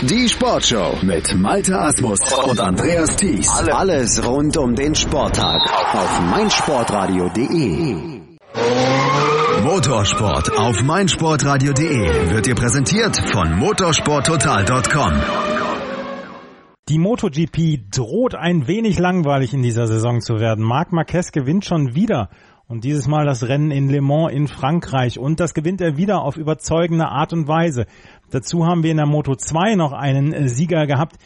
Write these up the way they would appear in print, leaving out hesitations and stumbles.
Die Sportshow mit Malte Asmus und Andreas Thies. Alles rund um den Sporttag auf meinsportradio.de. Motorsport auf meinsportradio.de wird dir präsentiert von motorsporttotal.com. Die MotoGP droht ein wenig langweilig in dieser Saison zu werden. Marc Marquez gewinnt schon wieder und dieses Mal das Rennen in Le Mans in Frankreich und das gewinnt er wieder auf überzeugende Art und Weise. Dazu haben wir in der Moto2 noch einen Sieger gehabt,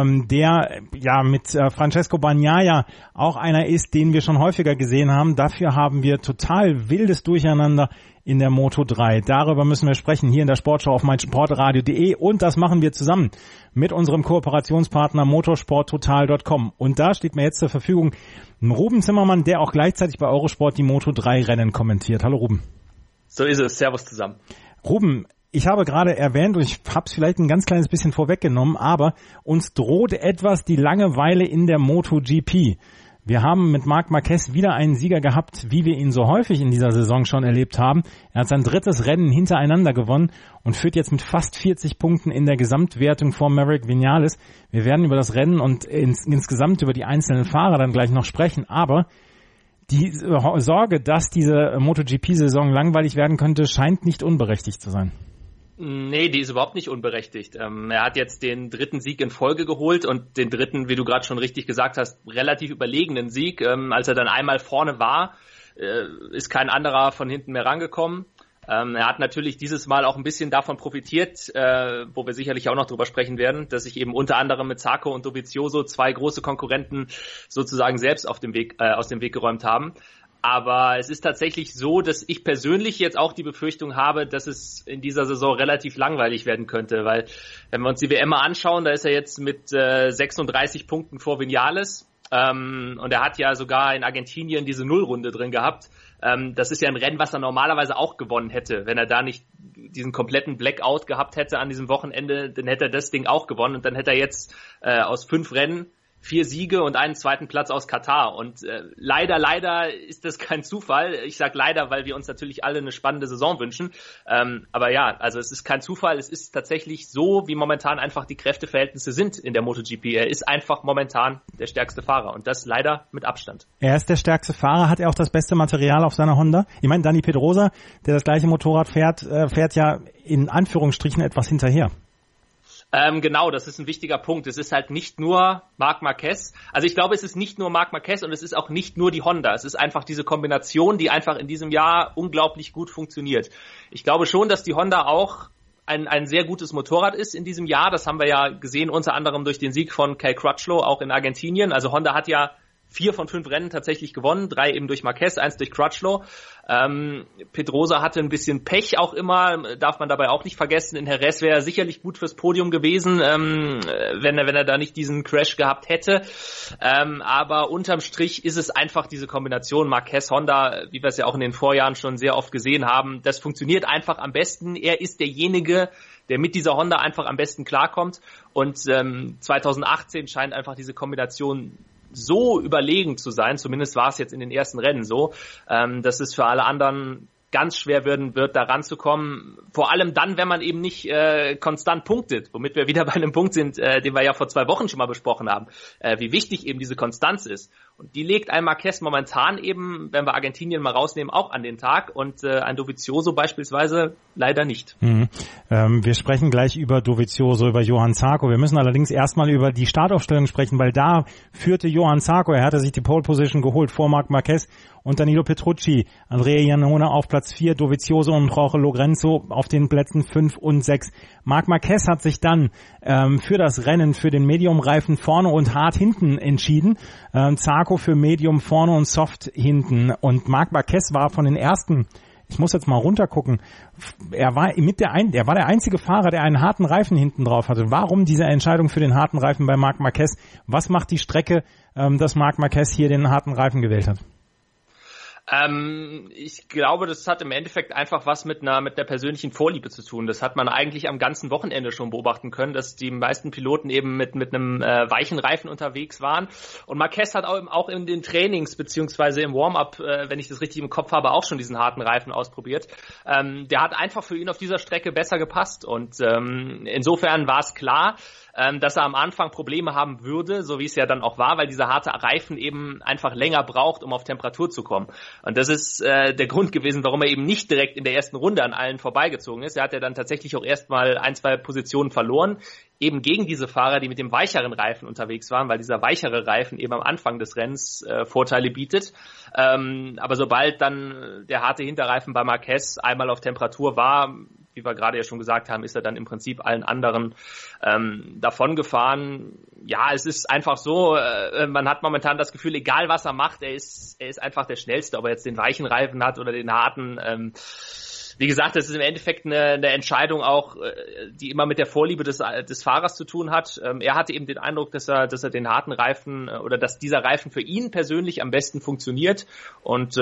der ja mit Francesco Bagnaia auch einer ist, den wir schon häufiger gesehen haben. Dafür haben wir total wildes Durcheinander in der Moto3. Darüber müssen wir sprechen hier in der Sportschau auf meinsportradio.de und das machen wir zusammen mit unserem Kooperationspartner motorsporttotal.com. Und da steht mir jetzt zur Verfügung Ruben Zimmermann, der auch gleichzeitig bei Eurosport die Moto3-Rennen kommentiert. Hallo Ruben. So ist es. Servus zusammen. Ruben, ich habe gerade erwähnt und ich habe es vielleicht ein ganz kleines bisschen vorweggenommen, aber uns droht etwas die Langeweile in der MotoGP. Wir haben mit Marc Marquez wieder einen Sieger gehabt, wie wir ihn so häufig in dieser Saison schon erlebt haben. Er hat sein drittes Rennen hintereinander gewonnen und führt jetzt mit fast 40 Punkten in der Gesamtwertung vor Maverick Viñales. Wir werden über das Rennen und insgesamt über die einzelnen Fahrer dann gleich noch sprechen, aber die Sorge, dass diese MotoGP-Saison langweilig werden könnte, scheint nicht unberechtigt zu sein. Nee, die ist überhaupt nicht unberechtigt. Er hat jetzt den dritten Sieg in Folge geholt und den dritten, wie du gerade schon richtig gesagt hast, relativ überlegenen Sieg. Als er dann einmal vorne war, ist kein anderer von hinten mehr rangekommen. Er hat natürlich dieses Mal auch ein bisschen davon profitiert, wo wir sicherlich auch noch drüber sprechen werden, dass sich eben unter anderem mit Zarco und Dovizioso zwei große Konkurrenten sozusagen selbst aus dem Weg geräumt haben. Aber es ist tatsächlich so, dass ich persönlich jetzt auch die Befürchtung habe, dass es in dieser Saison relativ langweilig werden könnte, weil wenn wir uns die WM mal anschauen, da ist er jetzt mit 36 Punkten vor Viñales und er hat ja sogar in Argentinien diese Nullrunde drin gehabt. Das ist ja ein Rennen, was er normalerweise auch gewonnen hätte, wenn er da nicht diesen kompletten Blackout gehabt hätte an diesem Wochenende, dann hätte er das Ding auch gewonnen und dann hätte er jetzt aus 5 Rennen 4 Siege und einen zweiten Platz aus Katar. Und leider ist das kein Zufall. Ich sage leider, weil wir uns natürlich alle eine spannende Saison wünschen. Aber ja, also es ist kein Zufall. Es ist tatsächlich so, wie momentan einfach die Kräfteverhältnisse sind in der MotoGP. Er ist einfach momentan der stärkste Fahrer und das leider mit Abstand. Er ist der stärkste Fahrer. Hat er auch das beste Material auf seiner Honda? Ich meine, Dani Pedrosa, der das gleiche Motorrad fährt ja in Anführungsstrichen etwas hinterher. Genau, das ist ein wichtiger Punkt. Es ist halt nicht nur Marc Marquez. Also ich glaube, es ist nicht nur Marc Marquez und es ist auch nicht nur die Honda. Es ist einfach diese Kombination, die einfach in diesem Jahr unglaublich gut funktioniert. Ich glaube schon, dass die Honda auch ein sehr gutes Motorrad ist in diesem Jahr. Das haben wir ja gesehen, unter anderem durch den Sieg von Cal Crutchlow, auch in Argentinien. Also Honda hat ja 4 von 5 Rennen tatsächlich gewonnen, 3 eben durch Marquez, 1 durch Crutchlow. Pedrosa hatte ein bisschen Pech auch immer, darf man dabei auch nicht vergessen. In Jerez wäre er sicherlich gut fürs Podium gewesen, wenn er da nicht diesen Crash gehabt hätte. Aber unterm Strich ist es einfach diese Kombination Marquez-Honda, wie wir es ja auch in den Vorjahren schon sehr oft gesehen haben. Das funktioniert einfach am besten. Er ist derjenige, der mit dieser Honda einfach am besten klarkommt. Und 2018 scheint einfach diese Kombination so überlegen zu sein, zumindest war es jetzt in den ersten Rennen so, dass es für alle anderen ganz schwer wird, da ranzukommen. Vor allem dann, wenn man eben nicht konstant punktet, womit wir wieder bei einem Punkt sind, den wir ja vor 2 Wochen schon mal besprochen haben, wie wichtig eben diese Konstanz ist. Und die legt ein Marquez momentan eben, wenn wir Argentinien mal rausnehmen, auch an den Tag und ein Dovizioso beispielsweise leider nicht. Wir sprechen gleich über Dovizioso, über Johann Zarco. Wir müssen allerdings erstmal über die Startaufstellung sprechen, weil da führte Johann Zarco. Er hatte sich die Pole Position geholt vor Marc Marquez und Danilo Petrucci. Andrea Iannone auf Platz 4, Dovizioso und Jorge Lorenzo auf den Plätzen 5 und 6. Marc Marquez hat sich dann für das Rennen für den Medium-Reifen vorne und hart hinten entschieden. Zarco für Medium vorne und Soft hinten. Und Marc Marquez war von den ersten, ich muss jetzt mal runtergucken, er war der einzige Fahrer, der einen harten Reifen hinten drauf hatte. Warum diese Entscheidung für den harten Reifen bei Marc Marquez? Was macht die Strecke, dass Marc Marquez hier den harten Reifen gewählt hat? Ich glaube, das hat im Endeffekt einfach was mit einer persönlichen Vorliebe zu tun. Das hat man eigentlich am ganzen Wochenende schon beobachten können, dass die meisten Piloten eben mit einem weichen Reifen unterwegs waren. Und Marquez hat auch in den Trainings beziehungsweise im Warm-up, wenn ich das richtig im Kopf habe, auch schon diesen harten Reifen ausprobiert. Der hat einfach für ihn auf dieser Strecke besser gepasst. Und insofern war es klar, dass er am Anfang Probleme haben würde, so wie es ja dann auch war, weil dieser harte Reifen eben einfach länger braucht, um auf Temperatur zu kommen. Und das ist der Grund gewesen, warum er eben nicht direkt in der ersten Runde an allen vorbeigezogen ist. Er hat ja dann tatsächlich auch erstmal 1-2 Positionen verloren, eben gegen diese Fahrer, die mit dem weicheren Reifen unterwegs waren, weil dieser weichere Reifen eben am Anfang des Rennens Vorteile bietet. Aber sobald dann der harte Hinterreifen bei Marquez einmal auf Temperatur war, wie wir gerade ja schon gesagt haben, ist er dann im Prinzip allen anderen davon gefahren. Ja, es ist einfach so, man hat momentan das Gefühl, egal was er macht, er ist einfach der Schnellste, ob er jetzt den weichen Reifen hat oder den harten. Wie gesagt, das ist im Endeffekt eine Entscheidung auch, die immer mit der Vorliebe des Fahrers zu tun hat. Er hatte eben den Eindruck, dass er den harten Reifen oder dass dieser Reifen für ihn persönlich am besten funktioniert. Und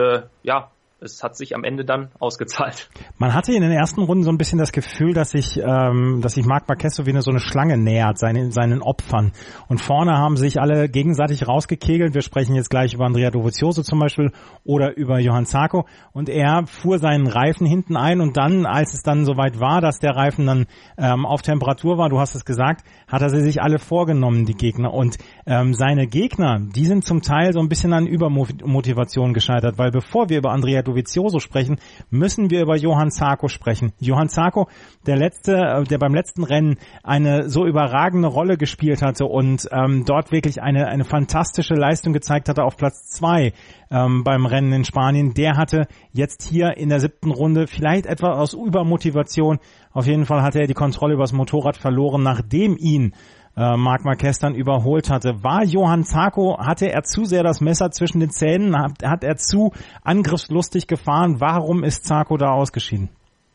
es hat sich am Ende dann ausgezahlt. Man hatte in den ersten Runden so ein bisschen das Gefühl, dass sich Marc Marquez so wie so eine Schlange nähert, seinen Opfern. Und vorne haben sich alle gegenseitig rausgekegelt. Wir sprechen jetzt gleich über Andrea Dovizioso zum Beispiel oder über Johann Zarco. Und er fuhr seinen Reifen hinten ein und dann, als es dann soweit war, dass der Reifen dann auf Temperatur war, du hast es gesagt, hat er sie sich alle vorgenommen, die Gegner. Und seine Gegner, die sind zum Teil so ein bisschen an Übermotivation gescheitert, weil bevor wir über Andrea Dovizioso sprechen, müssen wir über Johann Zarco sprechen. Johann Zarco, der beim letzten Rennen eine so überragende Rolle gespielt hatte und dort wirklich eine fantastische Leistung gezeigt hatte auf Platz 2 beim Rennen in Spanien, der hatte jetzt hier in der 7. Runde vielleicht etwas aus Übermotivation, auf jeden Fall hatte er die Kontrolle über das Motorrad verloren, nachdem ihn Marc Marquez dann überholt hatte. War Johann Zarco, hatte er zu sehr das Messer zwischen den Zähnen? Hat er zu angriffslustig gefahren? Warum ist Zarco da ausgeschieden?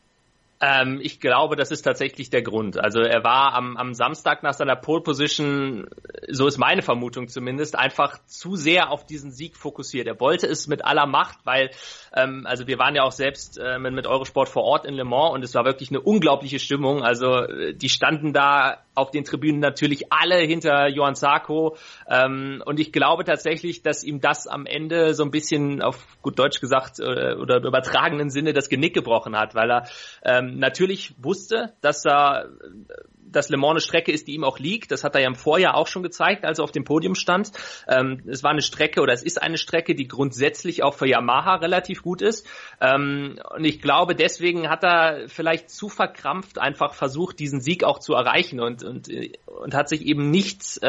Ich glaube, das ist tatsächlich der Grund. Also er war am Samstag nach seiner Pole Position, so ist meine Vermutung zumindest, einfach zu sehr auf diesen Sieg fokussiert. Er wollte es mit aller Macht, weil also wir waren ja auch selbst mit Eurosport vor Ort in Le Mans und es war wirklich eine unglaubliche Stimmung. Also die standen da auf den Tribünen natürlich alle hinter Johann Zarco und ich glaube tatsächlich, dass ihm das am Ende so ein bisschen auf gut Deutsch gesagt oder im übertragenen Sinne das Genick gebrochen hat, weil er natürlich wusste, dass Le Mans eine Strecke ist, die ihm auch liegt. Das hat er ja im Vorjahr auch schon gezeigt, als er auf dem Podium stand. Es war eine Strecke oder es ist eine Strecke, die grundsätzlich auch für Yamaha relativ gut ist. Und ich glaube, deswegen hat er vielleicht zu verkrampft einfach versucht, diesen Sieg auch zu erreichen und hat sich eben nicht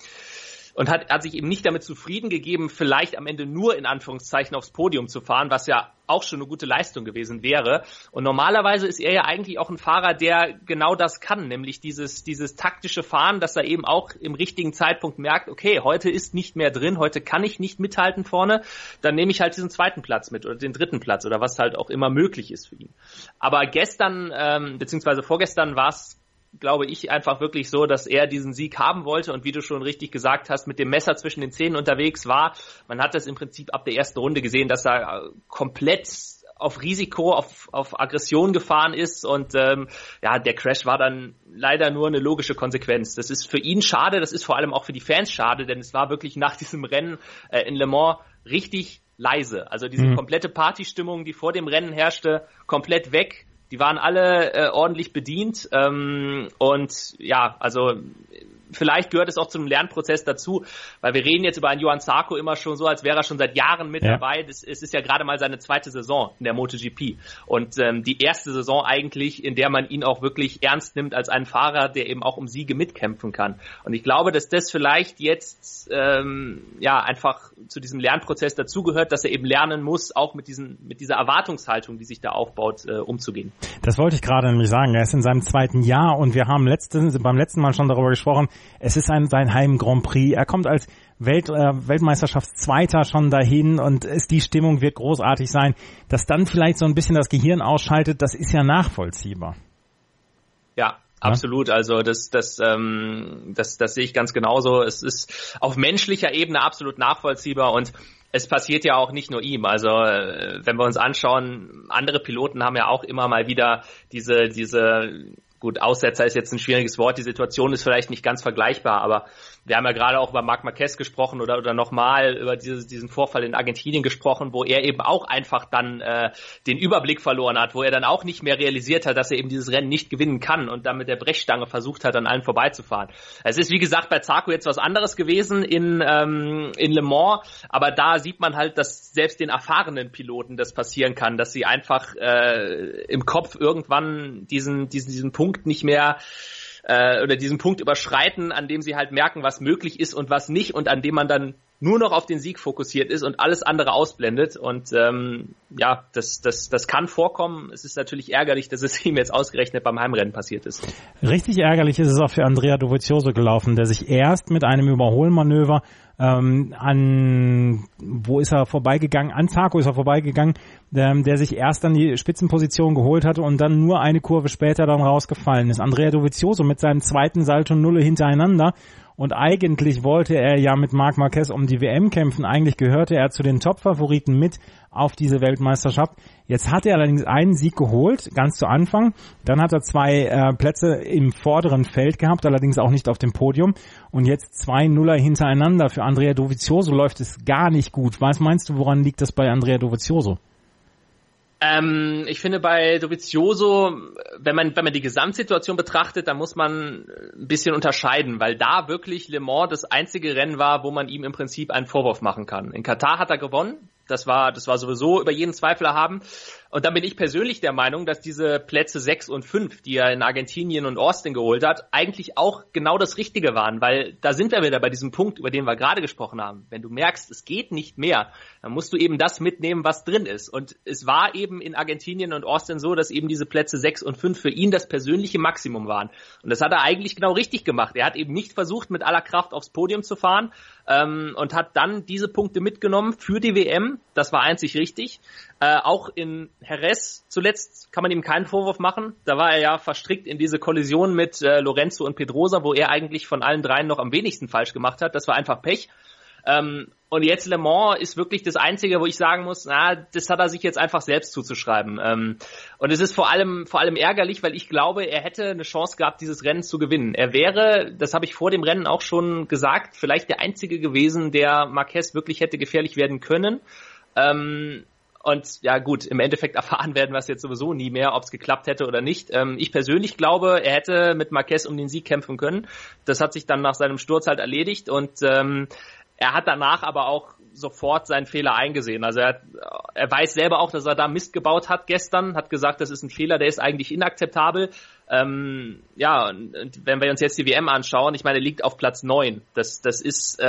hat sich eben nicht damit zufrieden gegeben, vielleicht am Ende nur in Anführungszeichen aufs Podium zu fahren, was ja auch schon eine gute Leistung gewesen wäre. Und normalerweise ist er ja eigentlich auch ein Fahrer, der genau das kann, nämlich dieses taktische Fahren, dass er eben auch im richtigen Zeitpunkt merkt, okay, heute ist nicht mehr drin, heute kann ich nicht mithalten vorne, dann nehme ich halt diesen 2. Platz mit oder den 3. Platz oder was halt auch immer möglich ist für ihn. Aber gestern, beziehungsweise vorgestern war es, glaube ich, einfach wirklich so, dass er diesen Sieg haben wollte und wie du schon richtig gesagt hast, mit dem Messer zwischen den Zähnen unterwegs war. Man hat das im Prinzip ab der ersten Runde gesehen, dass er komplett auf Risiko, auf Aggression gefahren ist und der Crash war dann leider nur eine logische Konsequenz. Das ist für ihn schade, das ist vor allem auch für die Fans schade, denn es war wirklich nach diesem Rennen in Le Mans richtig leise. Also diese komplette Partystimmung, die vor dem Rennen herrschte, komplett weg. Die waren alle ordentlich bedient und ja, also vielleicht gehört es auch zum Lernprozess dazu, weil wir reden jetzt über einen Johann Zarco immer schon so, als wäre er schon seit Jahren mit dabei. Es ist ja gerade mal seine 2. Saison in der MotoGP und die erste Saison eigentlich, in der man ihn auch wirklich ernst nimmt als einen Fahrer, der eben auch um Siege mitkämpfen kann. Und ich glaube, dass das vielleicht jetzt einfach zu diesem Lernprozess dazugehört, dass er eben lernen muss, auch mit dieser Erwartungshaltung, die sich da aufbaut, umzugehen. Das wollte ich gerade nämlich sagen. Er ist in seinem 2. Jahr und wir haben beim letzten Mal schon darüber gesprochen, es ist sein Heim Grand Prix. Er kommt als Weltmeisterschaftszweiter schon dahin und die Stimmung wird großartig sein. Dass dann vielleicht so ein bisschen das Gehirn ausschaltet, das ist ja nachvollziehbar. Ja, Absolut, also das sehe ich ganz genauso. Es ist auf menschlicher Ebene absolut nachvollziehbar und es passiert ja auch nicht nur ihm. Also wenn wir uns anschauen, andere Piloten haben ja auch immer mal wieder diese gut, Aussetzer ist jetzt ein schwieriges Wort, die Situation ist vielleicht nicht ganz vergleichbar, aber wir haben ja gerade auch über Marc Marquez gesprochen oder nochmal über diesen Vorfall in Argentinien gesprochen, wo er eben auch einfach dann den Überblick verloren hat, wo er dann auch nicht mehr realisiert hat, dass er eben dieses Rennen nicht gewinnen kann und dann mit der Brechstange versucht hat, an allen vorbeizufahren. Es ist, wie gesagt, bei Zarco jetzt was anderes gewesen in Le Mans, aber da sieht man halt, dass selbst den erfahrenen Piloten das passieren kann, dass sie einfach im Kopf irgendwann diesen Punkt nicht mehr oder diesen Punkt überschreiten, an dem sie halt merken, was möglich ist und was nicht und an dem man dann nur noch auf den Sieg fokussiert ist und alles andere ausblendet und das kann vorkommen. Es ist natürlich ärgerlich, dass es ihm jetzt ausgerechnet beim Heimrennen passiert ist. Richtig ärgerlich ist es auch für Andrea Dovizioso gelaufen, der sich erst mit einem Überholmanöver an Zarco ist er vorbeigegangen, der sich erst an die Spitzenposition geholt hatte und dann nur eine Kurve später dann rausgefallen ist. Andrea Dovizioso mit seinem zweiten Salto Nulle hintereinander. Und eigentlich wollte er ja mit Marc Marquez um die WM kämpfen. Eigentlich gehörte er zu den Top-Favoriten mit auf diese Weltmeisterschaft. Jetzt hat er allerdings einen Sieg geholt, ganz zu Anfang. Dann hat er 2 Plätze im vorderen Feld gehabt, allerdings auch nicht auf dem Podium. Und jetzt 2 Nuller hintereinander. Für Andrea Dovizioso läuft es gar nicht gut. Was meinst du, woran liegt das bei Andrea Dovizioso? Ich finde bei Dovizioso, wenn man die Gesamtsituation betrachtet, dann muss man ein bisschen unterscheiden, weil da wirklich Le Mans das einzige Rennen war, wo man ihm im Prinzip einen Vorwurf machen kann. In Katar hat er gewonnen. Das war sowieso über jeden Zweifel erhaben. Und dann bin ich persönlich der Meinung, dass diese Plätze 6 und 5, die er in Argentinien und Austin geholt hat, eigentlich auch genau das Richtige waren, weil da sind wir wieder bei diesem Punkt, über den wir gerade gesprochen haben. Wenn du merkst, es geht nicht mehr, dann musst du eben das mitnehmen, was drin ist. Und es war eben in Argentinien und Austin so, dass eben diese Plätze 6 und 5 für ihn das persönliche Maximum waren. Und das hat er eigentlich genau richtig gemacht. Er hat eben nicht versucht, mit aller Kraft aufs Podium zu fahren, und hat dann diese Punkte mitgenommen für die WM. Das war einzig richtig. Auch in Jerez zuletzt kann man ihm keinen Vorwurf machen. Da war er ja verstrickt in diese Kollision mit Lorenzo und Pedrosa, wo er eigentlich von allen dreien noch am wenigsten falsch gemacht hat. Das war einfach Pech. Und jetzt Le Mans ist wirklich das Einzige, wo ich sagen muss, das hat er sich jetzt einfach selbst zuzuschreiben. Und es ist vor allem ärgerlich, weil ich glaube, er hätte eine Chance gehabt, dieses Rennen zu gewinnen. Er wäre, das habe ich vor dem Rennen auch schon gesagt, vielleicht der Einzige gewesen, der Marquez wirklich hätte gefährlich werden können. Und ja gut, im Endeffekt erfahren werden wir es jetzt sowieso nie mehr, ob es geklappt hätte oder nicht. Ich persönlich glaube, er hätte mit Marquez um den Sieg kämpfen können. Das hat sich dann nach seinem Sturz halt erledigt und er hat danach aber auch sofort seinen Fehler eingesehen. Also er weiß selber auch, dass er da Mist gebaut hat gestern, hat gesagt, das ist ein Fehler, der ist eigentlich inakzeptabel. Und wenn wir uns jetzt die WM anschauen, ich meine, er liegt auf Platz 9. Das ist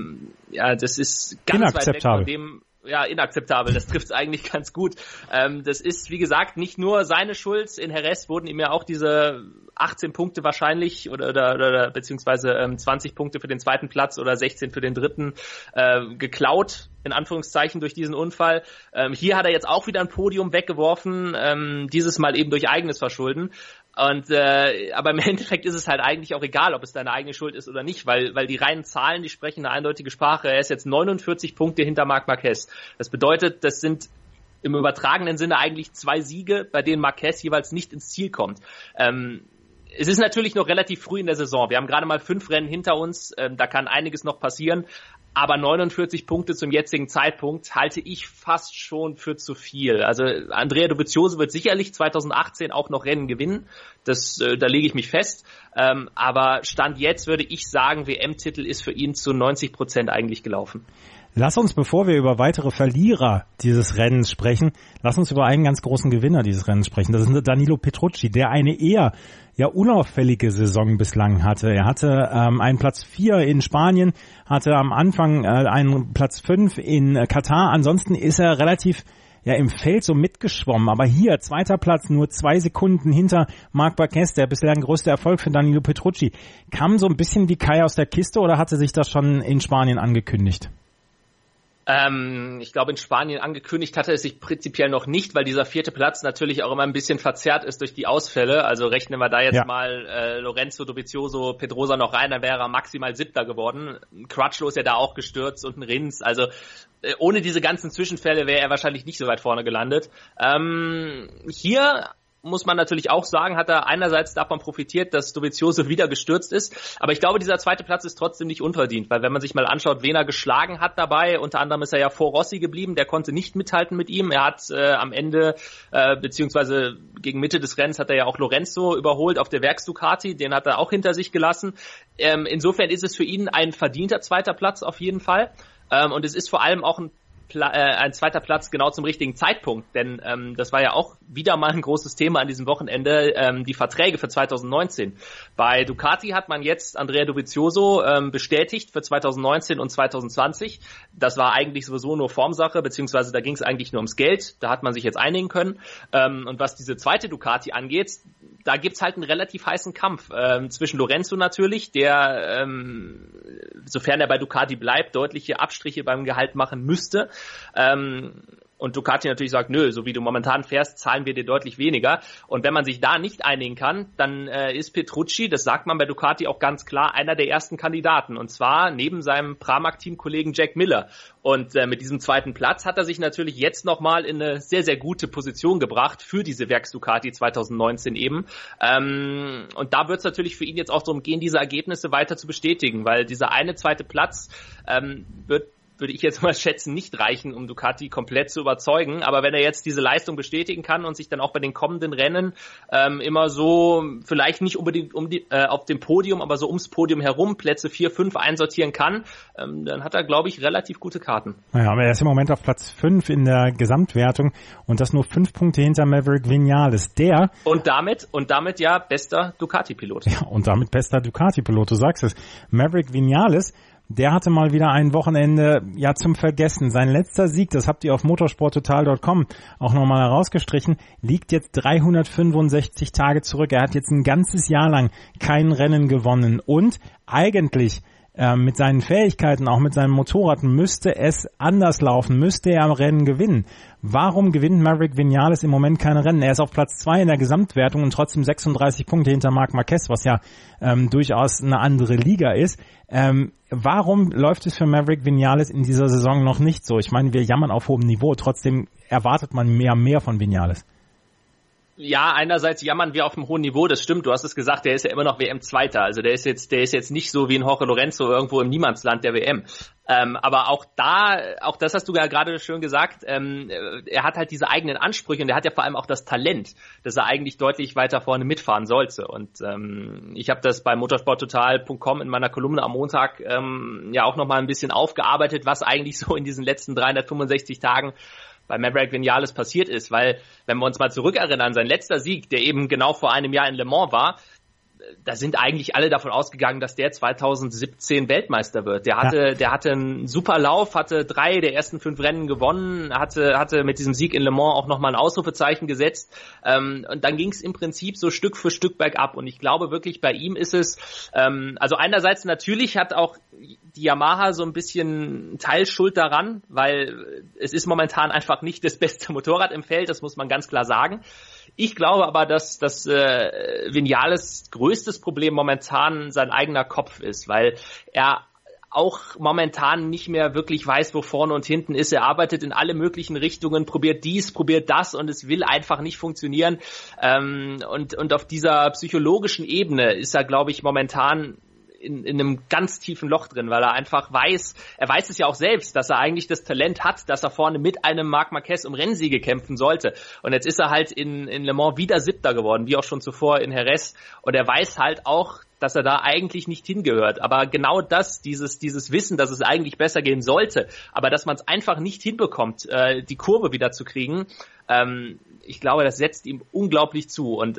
ganz weit weg von dem. Ja, inakzeptabel, das trifft es eigentlich ganz gut. Das ist, wie gesagt, nicht nur seine Schuld. In Jerez wurden ihm ja auch diese 18 Punkte wahrscheinlich oder beziehungsweise 20 Punkte für den zweiten Platz oder 16 für den dritten geklaut, in Anführungszeichen, durch diesen Unfall. Hier hat er jetzt auch wieder ein Podium weggeworfen, dieses Mal eben durch eigenes Verschulden. Und aber im Endeffekt ist es halt eigentlich auch egal, ob es deine eigene Schuld ist oder nicht, weil die reinen Zahlen, die sprechen eine eindeutige Sprache. Er ist jetzt 49 Punkte hinter Marc Marquez. Das bedeutet, das sind im übertragenen Sinne eigentlich 2 Siege, bei denen Marquez jeweils nicht ins Ziel kommt. Es ist natürlich noch relativ früh in der Saison. Wir haben gerade mal 5 Rennen hinter uns. Da kann einiges noch passieren. Aber 49 Punkte zum jetzigen Zeitpunkt halte ich fast schon für zu viel. Also Andrea Dovizioso wird sicherlich 2018 auch noch Rennen gewinnen. Da lege ich mich fest. Aber Stand jetzt würde ich sagen, WM-Titel ist für ihn zu 90% eigentlich gelaufen. Lass uns, bevor wir über weitere Verlierer dieses Rennens sprechen, lass uns über einen ganz großen Gewinner dieses Rennens sprechen. Das ist Danilo Petrucci, der eine eher unauffällige Saison bislang hatte. Er hatte einen Platz 4 in Spanien, hatte am Anfang einen Platz 5 in Katar. Ansonsten ist er relativ im Feld so mitgeschwommen. Aber hier, 2. Platz, nur 2 Sekunden hinter Marc Marquez, der bislang größte Erfolg für Danilo Petrucci. Kam so ein bisschen wie Kai aus der Kiste oder hatte sich das schon in Spanien angekündigt? Ich glaube, in Spanien angekündigt hatte es sich prinzipiell noch nicht, weil dieser 4. Platz natürlich auch immer ein bisschen verzerrt ist durch die Ausfälle. Also rechnen wir da jetzt mal Lorenzo, Dovizioso, Pedrosa noch rein, dann wäre er maximal 7. geworden. Crutchlow ist ja da auch gestürzt und ein Rins. Also ohne diese ganzen Zwischenfälle wäre er wahrscheinlich nicht so weit vorne gelandet. Hier muss man natürlich auch sagen, hat er einerseits davon profitiert, dass Dovizioso wieder gestürzt ist, aber ich glaube, dieser 2. Platz ist trotzdem nicht unverdient, weil wenn man sich mal anschaut, wen er geschlagen hat dabei, unter anderem ist er ja vor Rossi geblieben, der konnte nicht mithalten mit ihm, er hat am Ende, beziehungsweise gegen Mitte des Rennens hat er ja auch Lorenzo überholt auf der Werks-Ducati, den hat er auch hinter sich gelassen. Insofern ist es für ihn ein verdienter 2. Platz auf jeden Fall, und es ist vor allem auch ein 2. Platz genau zum richtigen Zeitpunkt, denn das war ja auch wieder mal ein großes Thema an diesem Wochenende, die Verträge für 2019. Bei Ducati hat man jetzt Andrea Dovizioso bestätigt für 2019 und 2020. Das war eigentlich sowieso nur Formsache, beziehungsweise da ging es eigentlich nur ums Geld. Da hat man sich jetzt einigen können. Und was diese zweite Ducati angeht, da gibt's halt einen relativ heißen Kampf zwischen Lorenzo natürlich, der, sofern er bei Ducati bleibt, deutliche Abstriche beim Gehalt machen müsste. Und Ducati natürlich sagt, nö, so wie du momentan fährst, zahlen wir dir deutlich weniger. Und wenn man sich da nicht einigen kann, dann ist Petrucci, das sagt man bei Ducati auch ganz klar, einer der ersten Kandidaten. Und zwar neben seinem Pramac-Teamkollegen Jack Miller. Und mit diesem 2. Platz hat er sich natürlich jetzt nochmal in eine sehr, sehr gute Position gebracht für diese Werks-Ducati 2019 eben. Und da wird es natürlich für ihn jetzt auch darum gehen, diese Ergebnisse weiter zu bestätigen, weil dieser eine 2. Platz würde ich jetzt mal schätzen, nicht reichen, um Ducati komplett zu überzeugen. Aber wenn er jetzt diese Leistung bestätigen kann und sich dann auch bei den kommenden Rennen immer so, vielleicht nicht unbedingt auf dem Podium, aber so ums Podium herum Plätze 4, 5 einsortieren kann, dann hat er, glaube ich, relativ gute Karten. Ja, aber er ist im Moment auf Platz 5 in der Gesamtwertung und das nur 5 Punkte hinter Maverick Viñales. Und damit ja bester Ducati-Pilot. Ja, und damit bester Ducati-Pilot, du sagst es. Maverick Viñales, der hatte mal wieder ein Wochenende ja zum Vergessen. Sein letzter Sieg, das habt ihr auf motorsporttotal.com auch nochmal herausgestrichen, liegt jetzt 365 Tage zurück. Er hat jetzt ein ganzes Jahr lang kein Rennen gewonnen und eigentlich mit seinen Fähigkeiten, auch mit seinem Motorrad, müsste es anders laufen, müsste er am Rennen gewinnen. Warum gewinnt Maverick Viñales im Moment keine Rennen? Er ist auf Platz 2 in der Gesamtwertung und trotzdem 36 Punkte hinter Marc Marquez, was ja durchaus eine andere Liga ist. Warum läuft es für Maverick Viñales in dieser Saison noch nicht so? Ich meine, wir jammern auf hohem Niveau, trotzdem erwartet man mehr von Viñales. Ja, einerseits jammern wir auf einem hohen Niveau, das stimmt, du hast es gesagt, der ist ja immer noch WM-Zweiter, also der ist jetzt nicht so wie ein Jorge Lorenzo irgendwo im Niemandsland der WM. Aber auch das hast du ja gerade schön gesagt, er hat halt diese eigenen Ansprüche und er hat ja vor allem auch das Talent, dass er eigentlich deutlich weiter vorne mitfahren sollte. Und ich habe das bei motorsporttotal.com in meiner Kolumne am Montag ja auch nochmal ein bisschen aufgearbeitet, was eigentlich so in diesen letzten 365 Tagen bei Maverick Viñales passiert ist, weil, wenn wir uns mal zurückerinnern, sein letzter Sieg, der eben genau vor einem Jahr in Le Mans war, da sind eigentlich alle davon ausgegangen, dass der 2017 Weltmeister wird. Der hatte einen super Lauf, hatte 3 der ersten 5 Rennen gewonnen, hatte mit diesem Sieg in Le Mans auch nochmal ein Ausrufezeichen gesetzt. Und dann ging es im Prinzip so Stück für Stück bergab. Und ich glaube wirklich, bei ihm ist es, also einerseits natürlich hat auch die Yamaha so ein bisschen Teilschuld daran, weil es ist momentan einfach nicht das beste Motorrad im Feld, das muss man ganz klar sagen. Ich glaube aber, dass Viñales größtes Problem momentan sein eigener Kopf ist, weil er auch momentan nicht mehr wirklich weiß, wo vorne und hinten ist. Er arbeitet in alle möglichen Richtungen, probiert dies, probiert das und es will einfach nicht funktionieren. Und auf dieser psychologischen Ebene ist er, glaube ich, momentan in einem ganz tiefen Loch drin, weil er einfach weiß es ja auch selbst, dass er eigentlich das Talent hat, dass er vorne mit einem Marc Marquez um Rennsiege kämpfen sollte. Und jetzt ist er halt in Le Mans wieder 7. geworden, wie auch schon zuvor in Jerez. Und er weiß halt auch, dass er da eigentlich nicht hingehört. Aber genau das, dieses Wissen, dass es eigentlich besser gehen sollte, aber dass man es einfach nicht hinbekommt, die Kurve wieder zu kriegen, ich glaube, das setzt ihm unglaublich zu. Und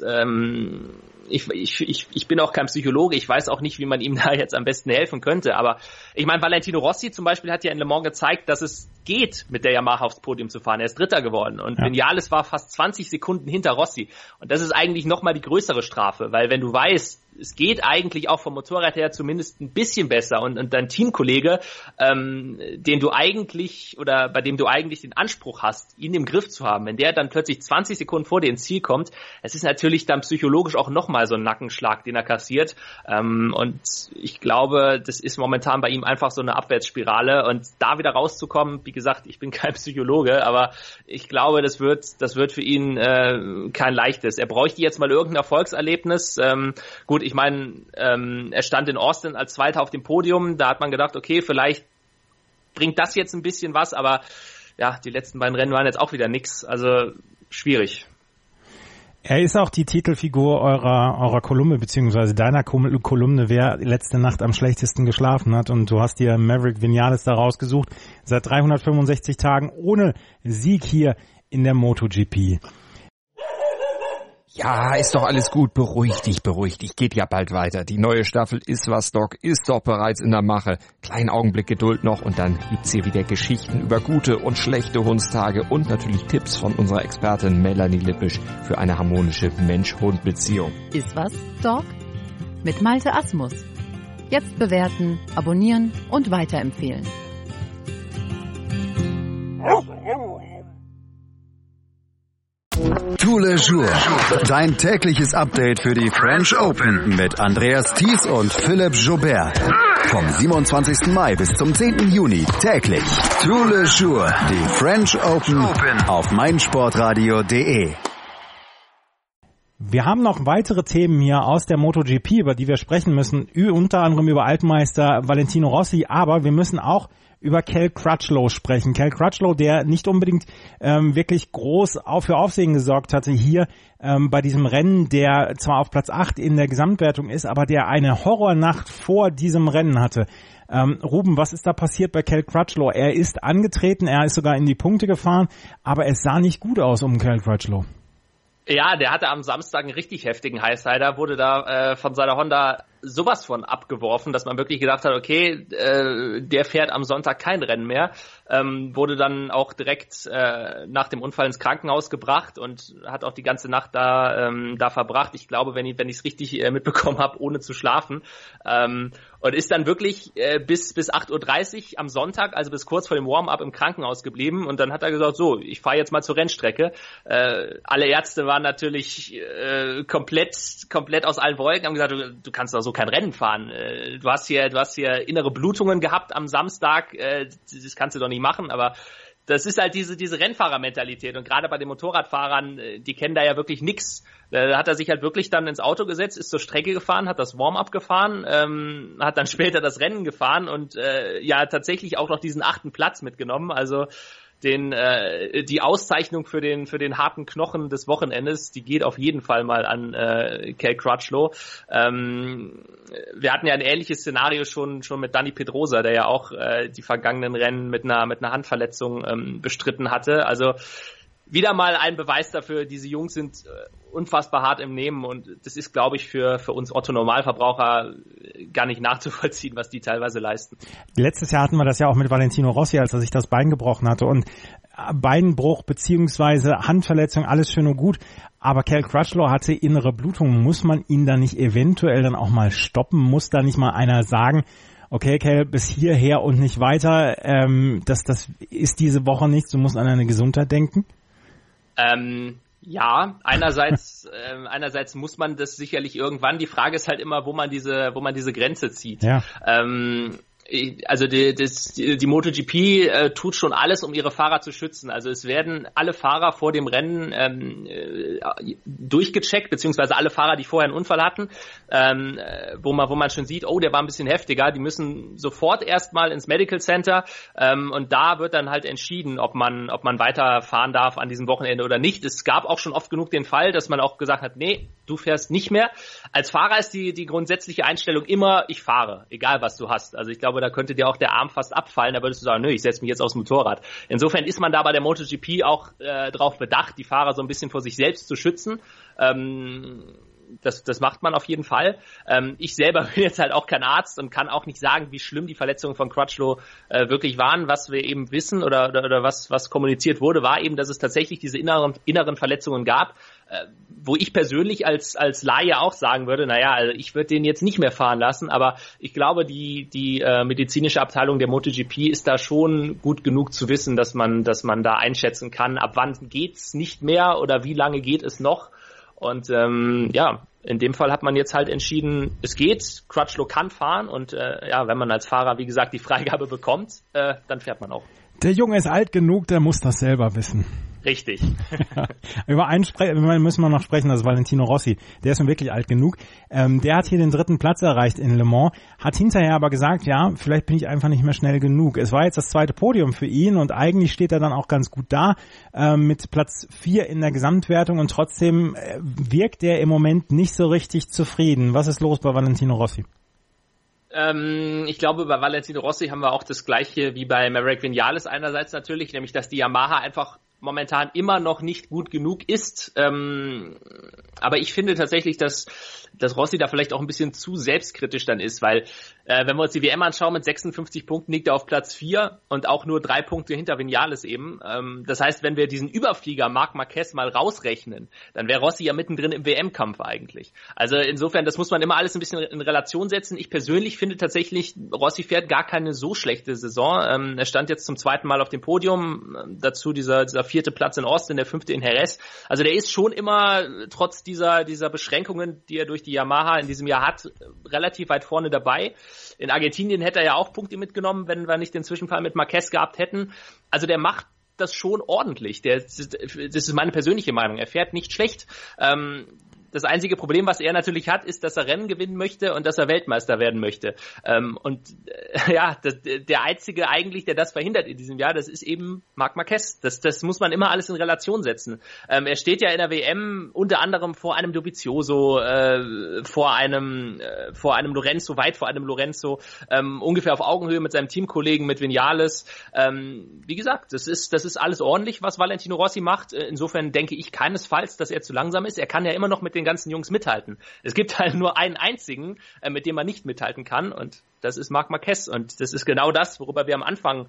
ich bin auch kein Psychologe, ich weiß auch nicht, wie man ihm da jetzt am besten helfen könnte. Aber ich meine, Valentino Rossi zum Beispiel hat ja in Le Mans gezeigt, dass es geht, mit der Yamaha aufs Podium zu fahren. Er ist 3. geworden. Und Viñales war fast 20 Sekunden hinter Rossi. Und das ist eigentlich nochmal die größere Strafe, weil wenn du weißt, es geht eigentlich auch vom Motorrad her zumindest ein bisschen besser und dein Teamkollege, den du eigentlich oder bei dem du eigentlich den Anspruch hast, ihn im Griff zu haben, wenn der dann plötzlich 20 Sekunden vor dir ins Ziel kommt, es ist natürlich dann psychologisch auch nochmal so ein Nackenschlag, den er kassiert, und ich glaube, das ist momentan bei ihm einfach so eine Abwärtsspirale und da wieder rauszukommen, wie gesagt, ich bin kein Psychologe, aber ich glaube, das wird für ihn kein leichtes. Er bräuchte jetzt mal irgendein Erfolgserlebnis. Gut, ich meine, er stand in Austin als Zweiter auf dem Podium. Da hat man gedacht, okay, vielleicht bringt das jetzt ein bisschen was, aber ja, die letzten beiden Rennen waren jetzt auch wieder nix. Also schwierig. Er ist auch die Titelfigur eurer Kolumne, beziehungsweise deiner Kolumne, wer letzte Nacht am schlechtesten geschlafen hat. Und du hast dir Maverick Viñales da rausgesucht. Seit 365 Tagen ohne Sieg hier in der MotoGP. Ja, ist doch alles gut. Beruhig dich. Geht ja bald weiter. Die neue Staffel ist was, Doc, ist doch bereits in der Mache. Kleinen Augenblick Geduld noch und dann gibt's hier wieder Geschichten über gute und schlechte Hundstage und natürlich Tipps von unserer Expertin Melanie Lippisch für eine harmonische Mensch-Hund-Beziehung. Ist was, Doc? Mit Malte Asmus. Jetzt bewerten, abonnieren und weiterempfehlen. Tous les jours. Dein tägliches Update für die French Open mit Andreas Thies und Philipp Joubert. Vom 27. Mai bis zum 10. Juni täglich. Tous les jours. Die French Open auf meinsportradio.de. Wir haben noch weitere Themen hier aus der MotoGP, über die wir sprechen müssen. Unter anderem über Altmeister Valentino Rossi, aber wir müssen auch über Cal Crutchlow sprechen. Cal Crutchlow, der nicht unbedingt wirklich groß für Aufsehen gesorgt hatte hier bei diesem Rennen, der zwar auf Platz 8 in der Gesamtwertung ist, aber der eine Horrornacht vor diesem Rennen hatte. Ruben, was ist da passiert bei Cal Crutchlow? Er ist angetreten, er ist sogar in die Punkte gefahren, aber es sah nicht gut aus um Cal Crutchlow. Ja, der hatte am Samstag einen richtig heftigen Highsider, wurde da von seiner Honda sowas von abgeworfen, dass man wirklich gedacht hat, okay, der fährt am Sonntag kein Rennen mehr. Wurde dann auch direkt nach dem Unfall ins Krankenhaus gebracht und hat auch die ganze Nacht da verbracht. Ich glaube, wenn ich es richtig mitbekommen habe, ohne zu schlafen. Und ist dann wirklich bis 8:30 Uhr am Sonntag, also bis kurz vor dem Warm-up im Krankenhaus geblieben. Und dann hat er gesagt, so, ich fahre jetzt mal zur Rennstrecke. Alle Ärzte waren natürlich komplett aus allen Wolken, haben gesagt, du kannst doch so kein Rennen fahren. Du hast hier innere Blutungen gehabt am Samstag, das kannst du doch nicht machen, aber das ist halt diese Rennfahrermentalität und gerade bei den Motorradfahrern, die kennen da ja wirklich nix. Da hat er sich halt wirklich dann ins Auto gesetzt, ist zur Strecke gefahren, hat das Warm-up gefahren, hat dann später das Rennen gefahren und tatsächlich auch noch diesen 8. Platz mitgenommen, also die Auszeichnung für den harten Knochen des Wochenendes, die geht auf jeden Fall mal an Cal Crutchlow. Wir hatten ja ein ähnliches Szenario schon mit Dani Pedrosa, der ja auch die vergangenen Rennen mit einer Handverletzung bestritten hatte. Also wieder mal ein Beweis dafür, diese Jungs sind unfassbar hart im Nehmen und das ist, glaube ich, für uns Otto-Normalverbraucher gar nicht nachzuvollziehen, was die teilweise leisten. Letztes Jahr hatten wir das ja auch mit Valentino Rossi, als er sich das Bein gebrochen hatte und Beinbruch beziehungsweise Handverletzung, alles schön und gut, aber Cal Crutchlow hatte innere Blutung. Muss man ihn da nicht eventuell dann auch mal stoppen? Muss da nicht mal einer sagen, okay, Cal, bis hierher und nicht weiter, das ist diese Woche nichts, du musst an deine Gesundheit denken? Ja, einerseits muss man das sicherlich irgendwann. Die Frage ist halt immer, wo man diese Grenze zieht. Ja. Also die MotoGP tut schon alles, um ihre Fahrer zu schützen. Also es werden alle Fahrer vor dem Rennen durchgecheckt, beziehungsweise alle Fahrer, die vorher einen Unfall hatten, wo man schon sieht, oh, der war ein bisschen heftiger. Die müssen sofort erstmal ins Medical Center und da wird dann halt entschieden, ob man weiterfahren darf an diesem Wochenende oder nicht. Es gab auch schon oft genug den Fall, dass man auch gesagt hat, nee, du fährst nicht mehr. Als Fahrer ist die grundsätzliche Einstellung immer, ich fahre, egal was du hast. Also ich glaube, da könnte dir auch der Arm fast abfallen, da würdest du sagen, nö, ich setze mich jetzt aufs Motorrad. Insofern ist man da bei der MotoGP auch darauf bedacht, die Fahrer so ein bisschen vor sich selbst zu schützen. Das macht man auf jeden Fall. Ich selber bin jetzt halt auch kein Arzt und kann auch nicht sagen, wie schlimm die Verletzungen von Crutchlow wirklich waren. Was wir eben wissen oder was kommuniziert wurde, war eben, dass es tatsächlich diese inneren Verletzungen gab. wo ich persönlich als Laie auch sagen würde, naja, also ich würde den jetzt nicht mehr fahren lassen, aber ich glaube, die medizinische Abteilung der MotoGP ist da schon gut genug zu wissen, dass man da einschätzen kann, ab wann geht's nicht mehr oder wie lange geht es noch. Und in dem Fall hat man jetzt halt entschieden, es geht, Crutchlow kann fahren und wenn man als Fahrer, wie gesagt, die Freigabe bekommt, dann fährt man auch. Der Junge ist alt genug, der muss das selber wissen. Richtig. Über einen müssen wir noch sprechen, das ist Valentino Rossi. Der ist nun wirklich alt genug. Der hat hier den 3. Platz erreicht in Le Mans, hat hinterher aber gesagt, ja, vielleicht bin ich einfach nicht mehr schnell genug. Es war jetzt das 2. Podium für ihn und eigentlich steht er dann auch ganz gut da mit Platz 4 in der Gesamtwertung und trotzdem wirkt er im Moment nicht so richtig zufrieden. Was ist los bei Valentino Rossi? Ich glaube, bei Valentino Rossi haben wir auch das Gleiche wie bei Maverick Viñales einerseits natürlich, nämlich dass die Yamaha einfach momentan immer noch nicht gut genug ist. Aber ich finde tatsächlich, dass Rossi da vielleicht auch ein bisschen zu selbstkritisch dann ist, weil wenn wir uns die WM anschauen, mit 56 Punkten liegt er auf Platz 4 und auch nur 3 Punkte hinter Viñales eben. Das heißt, wenn wir diesen Überflieger Marc Marquez mal rausrechnen, dann wäre Rossi ja mittendrin im WM-Kampf eigentlich. Also insofern, das muss man immer alles ein bisschen in Relation setzen. Ich persönlich finde tatsächlich, Rossi fährt gar keine so schlechte Saison. Er stand jetzt zum 2. Mal auf dem Podium, dazu dieser 4. Platz in Austin, der 5. in Jerez. Also der ist schon immer, trotz dieser Beschränkungen, die er durch die Yamaha in diesem Jahr hat, relativ weit vorne dabei. In Argentinien hätte er ja auch Punkte mitgenommen, wenn wir nicht den Zwischenfall mit Marquez gehabt hätten. Also der macht das schon ordentlich. Das ist meine persönliche Meinung. Er fährt nicht schlecht. Das einzige Problem, was er natürlich hat, ist, dass er Rennen gewinnen möchte und dass er Weltmeister werden möchte. Der Einzige eigentlich, der das verhindert in diesem Jahr, das ist eben Marc Marquez. Das muss man immer alles in Relation setzen. Er steht ja in der WM unter anderem vor einem Dovizioso, vor einem Lorenzo, weit vor einem Lorenzo, ungefähr auf Augenhöhe mit seinem Teamkollegen, mit Viñales. Wie gesagt, das ist alles ordentlich, was Valentino Rossi macht. Insofern denke ich keinesfalls, dass er zu langsam ist. Er kann ja immer noch mit den ganzen Jungs mithalten. Es gibt halt nur einen einzigen, mit dem man nicht mithalten kann und das ist Marc Marquez und das ist genau das, worüber wir am Anfang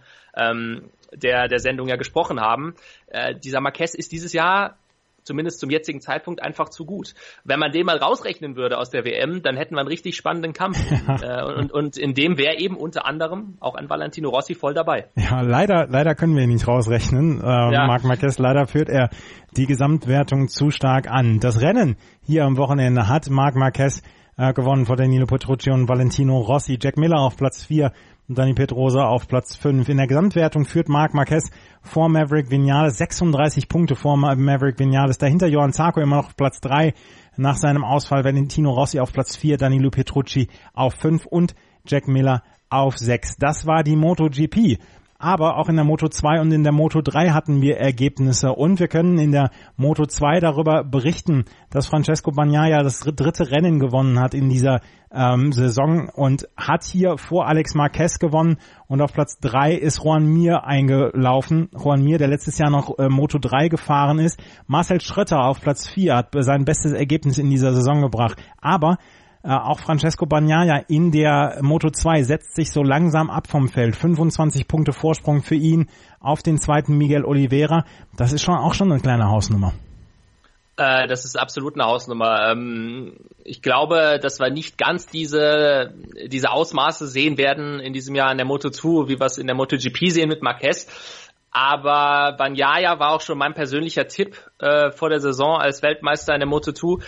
der Sendung ja gesprochen haben. Dieser Marquez ist dieses Jahr zumindest zum jetzigen Zeitpunkt einfach zu gut. Wenn man den mal rausrechnen würde aus der WM, dann hätten wir einen richtig spannenden Kampf. Und in dem wäre eben unter anderem auch ein Valentino Rossi voll dabei. Ja, leider können wir ihn nicht rausrechnen. Marc Marquez, leider führt er die Gesamtwertung zu stark an. Das Rennen hier am Wochenende hat Marc Marquez gewonnen vor Danilo Petrucci und Valentino Rossi. Jack Miller auf Platz 4 und Dani Pedrosa auf Platz 5. In der Gesamtwertung führt Marc Marquez vor Maverick Viñales, 36 Punkte vor Maverick Viñales. Dahinter Johann Zarco immer noch auf Platz 3 nach seinem Ausfall. Valentino Rossi auf Platz 4, Danilo Petrucci auf 5 und Jack Miller auf 6. Das war die MotoGP. Aber auch in der Moto2 und in der Moto3 hatten wir Ergebnisse und wir können in der Moto2 darüber berichten, dass Francesco Bagnaia das 3. Rennen gewonnen hat in dieser Saison und hat hier vor Alex Marquez gewonnen und auf Platz 3 ist Joan Mir eingelaufen. Joan Mir, der letztes Jahr noch Moto3 gefahren ist. Marcel Schrötter auf Platz 4 hat sein bestes Ergebnis in dieser Saison gebracht. Aber auch Francesco Bagnaia in der Moto2 setzt sich so langsam ab vom Feld. 25 Punkte Vorsprung für ihn auf den 2. Miguel Oliveira. Das ist auch schon eine kleine Hausnummer. Das ist absolut eine Hausnummer. Ich glaube, dass wir nicht ganz diese Ausmaße sehen werden in diesem Jahr in der Moto2, wie wir es in der MotoGP sehen mit Marquez. Aber Bagnaia war auch schon mein persönlicher Tipp vor der Saison als Weltmeister in der Moto2.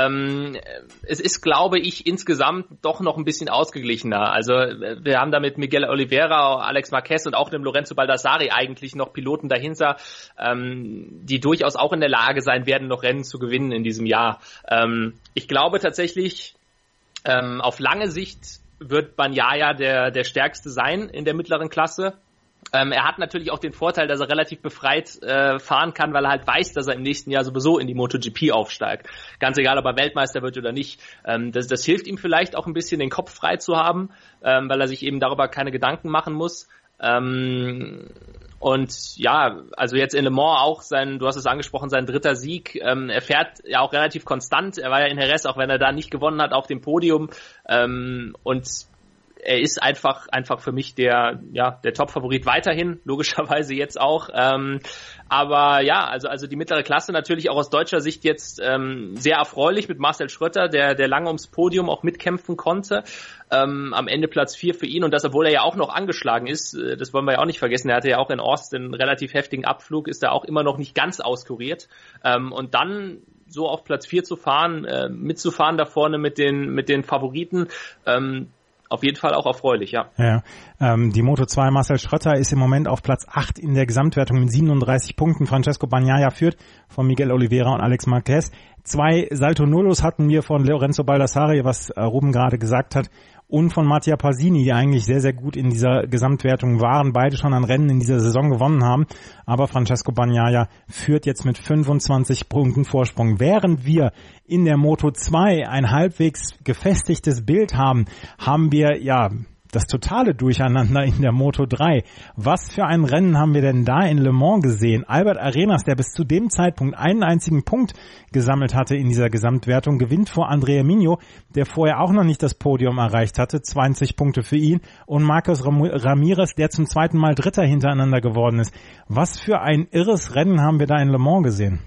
Es ist, glaube ich, insgesamt doch noch ein bisschen ausgeglichener. Also wir haben da mit Miguel Oliveira, Alex Marquez und auch dem Lorenzo Baldassarri eigentlich noch Piloten dahinter, die durchaus auch in der Lage sein werden, noch Rennen zu gewinnen in diesem Jahr. Ich glaube tatsächlich, auf lange Sicht wird Bagnaia der Stärkste sein in der mittleren Klasse. Er hat natürlich auch den Vorteil, dass er relativ befreit fahren kann, weil er halt weiß, dass er im nächsten Jahr sowieso in die MotoGP aufsteigt. Ganz egal, ob er Weltmeister wird oder nicht. Das hilft ihm vielleicht auch ein bisschen, den Kopf frei zu haben, weil er sich eben darüber keine Gedanken machen muss. Und ja, also jetzt in Le Mans auch du hast es angesprochen, sein 3. Sieg. Er fährt ja auch relativ konstant. Er war ja in Jerez, auch wenn er da nicht gewonnen hat, auf dem Podium. Und er ist einfach für mich der Top-Favorit weiterhin, logischerweise jetzt auch. Aber ja, also die mittlere Klasse natürlich auch aus deutscher Sicht jetzt sehr erfreulich mit Marcel Schrötter, der lange ums Podium auch mitkämpfen konnte. Am Ende Platz 4 für ihn und das, obwohl er ja auch noch angeschlagen ist, das wollen wir ja auch nicht vergessen, er hatte ja auch in Austin einen relativ heftigen Abflug, ist da auch immer noch nicht ganz auskuriert. Und dann so auf Platz 4 zu fahren, mitzufahren da vorne mit den Favoriten, auf jeden Fall auch erfreulich, ja. Ja, die Moto2 Marcel Schrötter ist im Moment auf Platz 8 in der Gesamtwertung mit 37 Punkten. Francesco Bagnaia führt von Miguel Oliveira und Alex Marquez. 2 Salto Nullos hatten wir von Lorenzo Baldassarri, was Ruben gerade gesagt hat, und von Mattia Pasini, die eigentlich sehr, sehr gut in dieser Gesamtwertung waren, beide schon an Rennen in dieser Saison gewonnen haben. Aber Francesco Bagnaia führt jetzt mit 25 Punkten Vorsprung. Während wir in der Moto2 ein halbwegs gefestigtes Bild haben wir ja das totale Durcheinander in der Moto3. Was für ein Rennen haben wir denn da in Le Mans gesehen? Albert Arenas, der bis zu dem Zeitpunkt einen einzigen Punkt gesammelt hatte in dieser Gesamtwertung, gewinnt vor Andrea Migno, der vorher auch noch nicht das Podium erreicht hatte. 20 Punkte für ihn. Und Marcos Ramirez, der zum zweiten Mal Dritter hintereinander geworden ist. Was für ein irres Rennen haben wir da in Le Mans gesehen?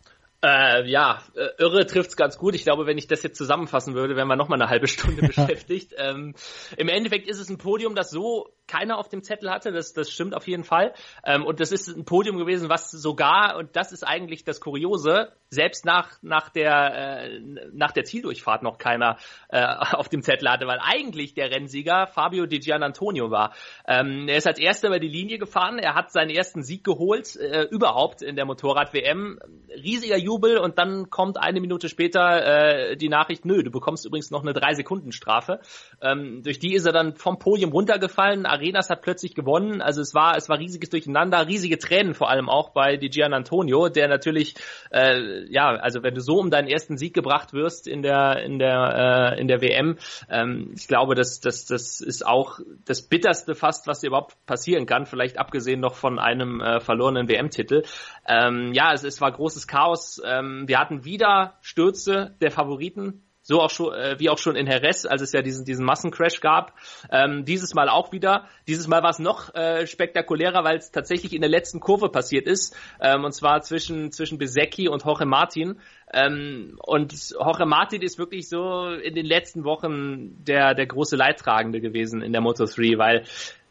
Irre trifft's ganz gut. Ich glaube, wenn ich das jetzt zusammenfassen würde, wären wir noch mal eine halbe Stunde beschäftigt. Im Endeffekt ist es ein Podium, das so keiner auf dem Zettel hatte. Das stimmt auf jeden Fall. Und das ist ein Podium gewesen, was sogar, und das ist eigentlich das Kuriose, selbst nach der Zieldurchfahrt noch keiner auf dem Zettel hatte, weil eigentlich der Rennsieger Fabio Di Giannantonio war. Er ist als Erster über die Linie gefahren. Er hat seinen ersten Sieg geholt, überhaupt in der Motorrad-WM. Riesiger Jubel und dann kommt eine Minute später die Nachricht, nö, du bekommst übrigens noch eine 3-Sekunden-Strafe. Durch die ist er dann vom Podium runtergefallen. Arenas hat plötzlich gewonnen. Also es war riesiges Durcheinander, riesige Tränen vor allem auch bei Di Giannantonio, der natürlich, also wenn du so um deinen ersten Sieg gebracht wirst in der WM, ich glaube, das ist auch das Bitterste fast, was dir überhaupt passieren kann, vielleicht abgesehen noch von einem verlorenen WM-Titel. Es war großes Chaos. Wir hatten wieder Stürze der Favoriten, so auch schon, wie auch schon in Jerez, als es ja diesen Massencrash gab. Dieses Mal auch wieder. Dieses Mal war es noch spektakulärer, weil es tatsächlich in der letzten Kurve passiert ist, und zwar zwischen Bezzecchi und Jorge Martin. Und Jorge Martin ist wirklich so in den letzten Wochen der große Leidtragende gewesen in der Moto3, weil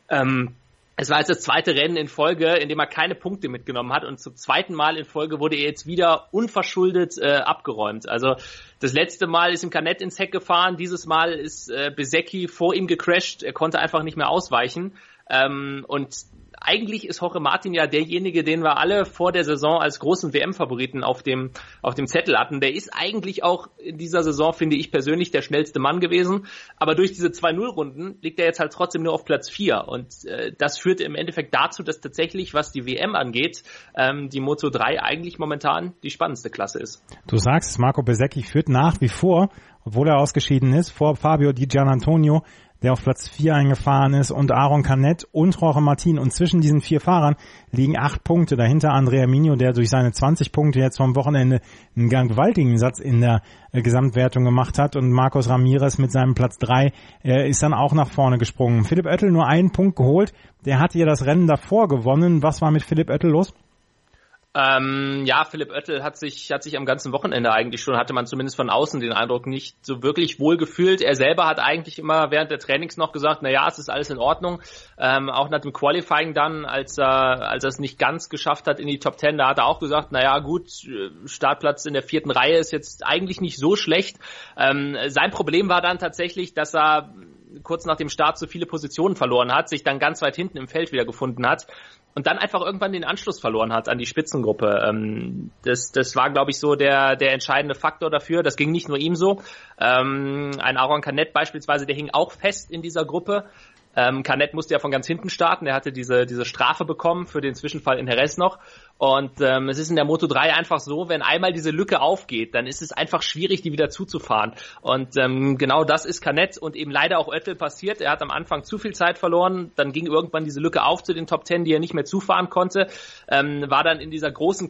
es war jetzt das zweite Rennen in Folge, in dem er keine Punkte mitgenommen hat und zum zweiten Mal in Folge wurde er jetzt wieder unverschuldet abgeräumt. Also das letzte Mal ist ihm Canet ins Heck gefahren, dieses Mal ist Bezzecchi vor ihm gecrasht, er konnte einfach nicht mehr ausweichen. Und eigentlich ist Jorge Martin ja derjenige, den wir alle vor der Saison als großen WM-Favoriten auf dem Zettel hatten. Der ist eigentlich auch in dieser Saison, finde ich persönlich, der schnellste Mann gewesen. Aber durch diese 2-0-Runden liegt er jetzt halt trotzdem nur auf Platz 4. Und das führt im Endeffekt dazu, dass tatsächlich, was die WM angeht, die Moto3 eigentlich momentan die spannendste Klasse ist. Du sagst, Marco Bezzecchi führt nach wie vor, obwohl er ausgeschieden ist, vor Fabio Di Giannantonio, der auf Platz 4 eingefahren ist, und Aaron Canet und Jorge Martin. Und zwischen diesen 4 Fahrern liegen 8 Punkte. Dahinter Andrea Migno, der durch seine 20 Punkte jetzt vom Wochenende einen gewaltigen Satz in der Gesamtwertung gemacht hat. Und Marcos Ramirez mit seinem Platz 3 ist dann auch nach vorne gesprungen. Philipp Oettel nur einen Punkt geholt. Der hatte ja das Rennen davor gewonnen. Was war mit Philipp Oettel los? Philipp Oettel hat sich am ganzen Wochenende eigentlich schon, hatte man zumindest von außen den Eindruck, nicht so wirklich wohl gefühlt. Er selber hat eigentlich immer während der Trainings noch gesagt, es ist alles in Ordnung. Auch nach dem Qualifying dann, als er es nicht ganz geschafft hat in die Top 10, da hat er auch gesagt, Startplatz in der 4. Reihe ist jetzt eigentlich nicht so schlecht. Sein Problem war dann tatsächlich, dass er kurz nach dem Start so viele Positionen verloren hat, sich dann ganz weit hinten im Feld wieder gefunden hat und dann einfach irgendwann den Anschluss verloren hat an die Spitzengruppe. Das war, glaube ich, so der entscheidende Faktor dafür. Das ging nicht nur ihm so. Ein Aaron Canet beispielsweise, der hing auch fest in dieser Gruppe. Canet musste ja von ganz hinten starten, er hatte diese Strafe bekommen für den Zwischenfall in Jerez noch. Und es ist in der Moto3 einfach so, wenn einmal diese Lücke aufgeht, dann ist es einfach schwierig, die wieder zuzufahren. Und genau das ist Canet und eben leider auch Oettel passiert. Er hat am Anfang zu viel Zeit verloren, dann ging irgendwann diese Lücke auf zu den Top 10, die er nicht mehr zufahren konnte, war dann in dieser großen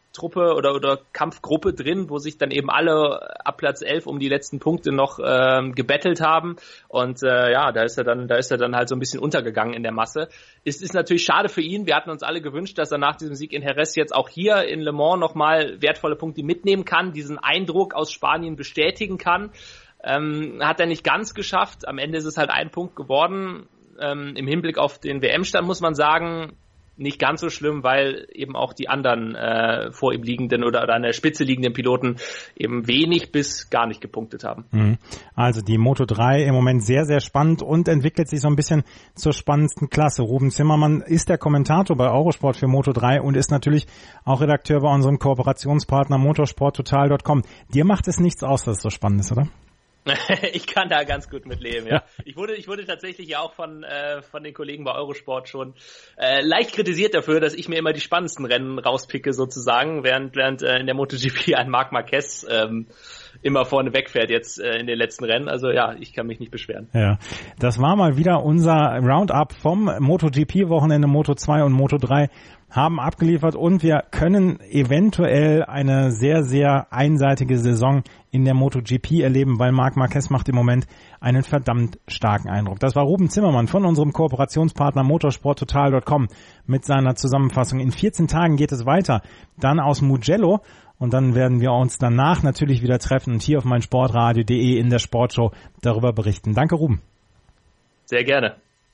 Kampftruppe oder Kampfgruppe drin, wo sich dann eben alle ab Platz 11 um die letzten Punkte noch gebettelt haben. Und da ist er dann halt so ein bisschen untergegangen in der Masse. Es ist natürlich schade für ihn. Wir hatten uns alle gewünscht, dass er nach diesem Sieg in Jerez jetzt auch hier in Le Mans nochmal wertvolle Punkte mitnehmen kann, diesen Eindruck aus Spanien bestätigen kann. Hat er nicht ganz geschafft. Am Ende ist es halt ein Punkt geworden. Im Hinblick auf den WM-Stand muss man sagen, nicht ganz so schlimm, weil eben auch die anderen vor ihm liegenden oder an der Spitze liegenden Piloten eben wenig bis gar nicht gepunktet haben. Also die Moto3 im Moment sehr, sehr spannend und entwickelt sich so ein bisschen zur spannendsten Klasse. Ruben Zimmermann ist der Kommentator bei Eurosport für Moto3 und ist natürlich auch Redakteur bei unserem Kooperationspartner motorsporttotal.com. Dir macht es nichts aus, dass es so spannend ist, oder? Ich kann da ganz gut mit leben, ja. Ich wurde tatsächlich ja auch von den Kollegen bei Eurosport schon leicht kritisiert dafür, dass ich mir immer die spannendsten Rennen rauspicke sozusagen, während in der MotoGP ein Marc Marquez immer vorne wegfährt jetzt in den letzten Rennen. Also ja, ich kann mich nicht beschweren. Ja, das war mal wieder unser Roundup vom MotoGP-Wochenende. Moto2 und Moto3 haben abgeliefert und wir können eventuell eine sehr, sehr einseitige Saison in der MotoGP erleben, weil Marc Marquez macht im Moment einen verdammt starken Eindruck. Das war Ruben Zimmermann von unserem Kooperationspartner motorsporttotal.com mit seiner Zusammenfassung. In 14 Tagen geht es weiter, dann aus Mugello. Und dann werden wir uns danach natürlich wieder treffen und hier auf meinsportradio.de in der Sportshow darüber berichten. Danke, Ruben. Sehr gerne.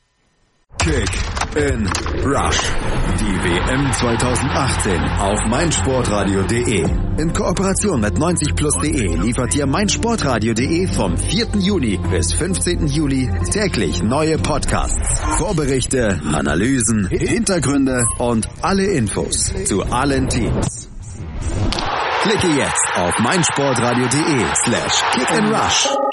Kick in Rush. Die WM 2018 auf meinsportradio.de. In Kooperation mit 90plus.de liefert dir meinsportradio.de vom 4. Juni bis 15. Juli täglich neue Podcasts, Vorberichte, Analysen, Hintergründe und alle Infos zu allen Teams. Klicke jetzt auf meinsportradio.de/kickandrush